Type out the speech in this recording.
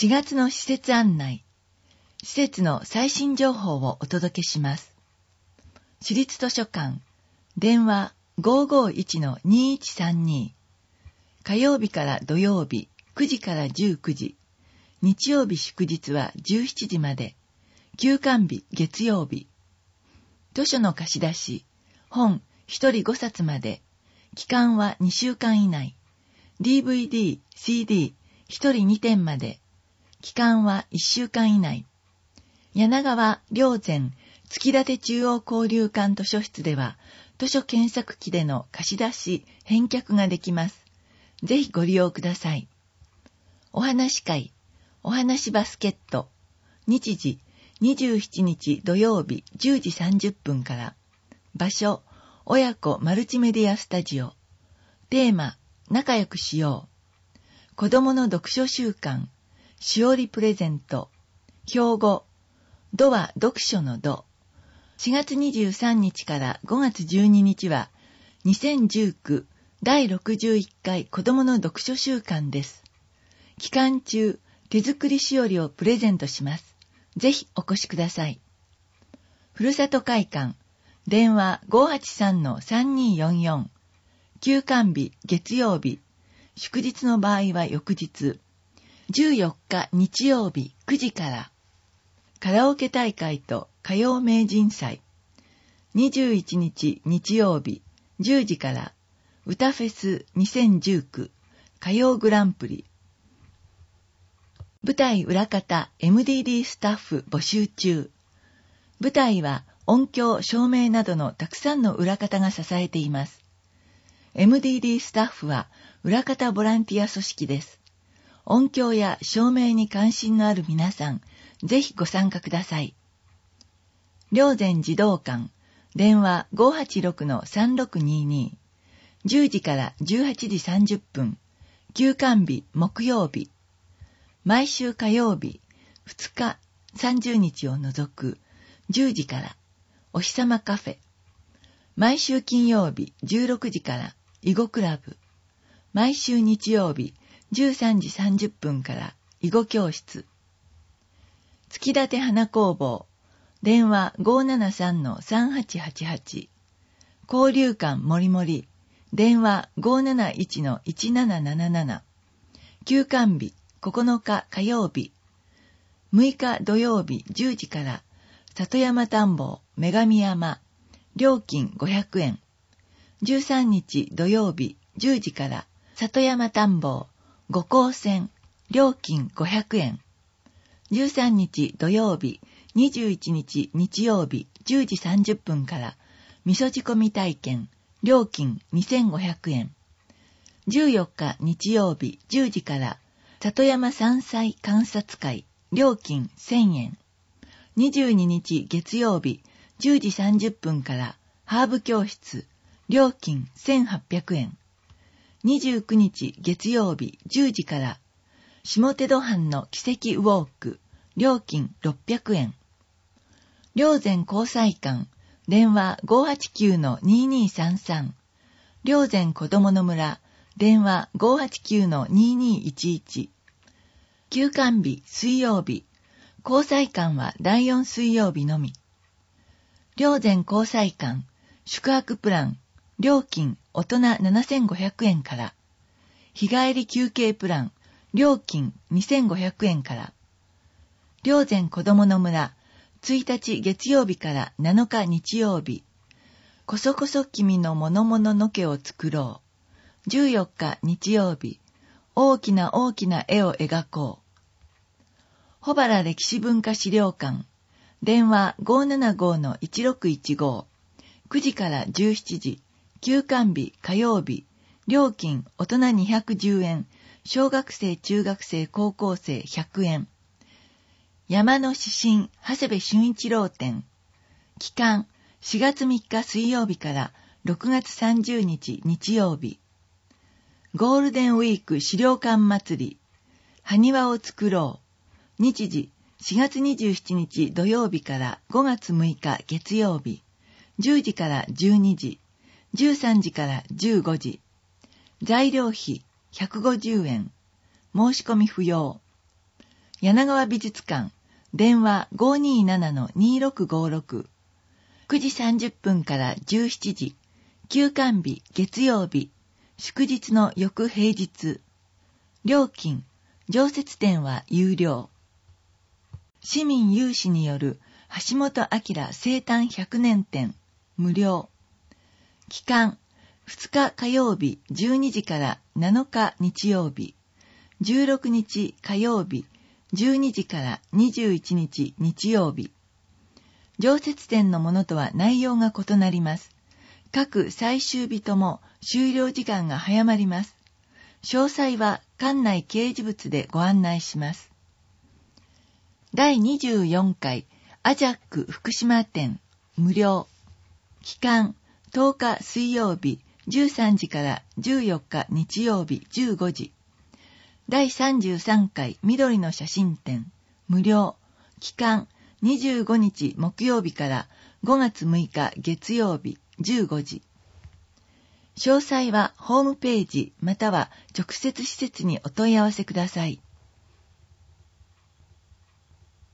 4月の施設案内、施設の最新情報をお届けします。市立図書館、電話 551-2132、火曜日から土曜日9時から19時、日曜日祝日は17時まで、休館日月曜日。図書の貸し出し、本1人5冊まで、期間は2週間以内。DVD、CD、1人2点まで、期間は1週間以内。柳川霊山月立中央交流館図書室では、図書検索機での貸し出し、返却ができます。ぜひご利用ください。お話会、お話バスケット、日時27日土曜日10時30分から、場所、親子マルチメディアスタジオ、テーマ、仲良くしよう、子供の読書習慣、しおりプレゼント、標語、ドは読書のド。4月23日から5月12日は、2019第61回子供の読書週間です。期間中、手作りしおりをプレゼントします。ぜひお越しください。ふるさと会館、電話 583-3244、休館日月曜日、祝日の場合は翌日、14日日曜日9時から、カラオケ大会と歌謡名人祭、21日日曜日10時から、歌フェス2019歌謡グランプリ、舞台裏方 MDD スタッフ募集中。舞台は音響、照明などのたくさんの裏方が支えています。MDD スタッフは裏方ボランティア組織です。音響や照明に関心のある皆さん、ぜひご参加ください。霊山児童館、電話 586-3622、10時から18時30分、休館日木曜日。毎週火曜日、2日、30日を除く、10時から、お日様カフェ。毎週金曜日、16時から、囲碁クラブ。毎週日曜日、13時30分から、囲碁教室。月立花工房、電話 573-3888。交流館もりもり、電話 571-1777。休館日、9日火曜日、6日土曜日10時から、里山探訪、女神山、料金500円。13日土曜日10時から、里山探訪、五光線、料金500円。13日土曜日、21日日曜日10時30分から、味噌仕込み体験、料金2500円。14日日曜日10時から、里山山菜観察会、料金1000円。22日月曜日10時30分からハーブ教室、料金1800円。29日月曜日10時から下手戸藩の奇跡ウォーク、料金600円。霊山交際館、電話 589-2233。霊山子どもの村、電話 589-2211。休館日水曜日、交際館は第4水曜日のみ。霊山交際館、宿泊プラン、料金大人7500円から、日帰り休憩プラン、料金2500円から、霊山子どもの村、1日月曜日から7日日曜日、こそこそ君のものもののけを作ろう。14日日曜日、大きな大きな絵を描こう。保原歴史文化資料館、電話 575-1615、9時から17時、休館日火曜日、料金大人210円、小学生中学生高校生100円。山の指針長谷部俊一郎展、期間4月3日水曜日から6月30日日曜日。ゴールデンウィーク資料館祭り、埴輪を作ろう。日時4月27日土曜日から5月6日月曜日、10時から12時、13時から15時。材料費150円。申し込み不要。 柳川美術館、電話 527-2656。9時30分から17時、休館日月曜日、祝日の翌平日。料金、常設展は有料。市民有志による橋本明生誕100年展、無料。期間、2日火曜日12時から7日日曜日、16日火曜日12時から21日日曜日。常設展のものとは内容が異なります。各最終日とも終了時間が早まります。詳細は館内掲示物でご案内します。第24回アジャック福島展無料。期間10日水曜日13時から14日日曜日15時。第33回緑の写真展無料。期間25日木曜日から5月6日月曜日15時。詳細はホームページまたは直接施設にお問い合わせください。